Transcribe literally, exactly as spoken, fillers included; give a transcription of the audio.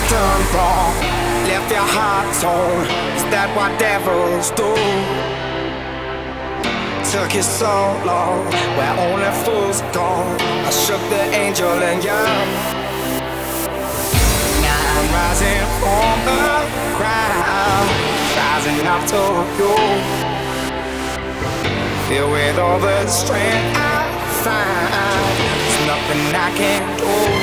done wrong, left your heart torn. Is that what devils do? Took you so long, where only fools gone. I shook the angel and you. Now I'm rising from the ground, rising up to you. Filled with all the strength I find, there's nothing I can do.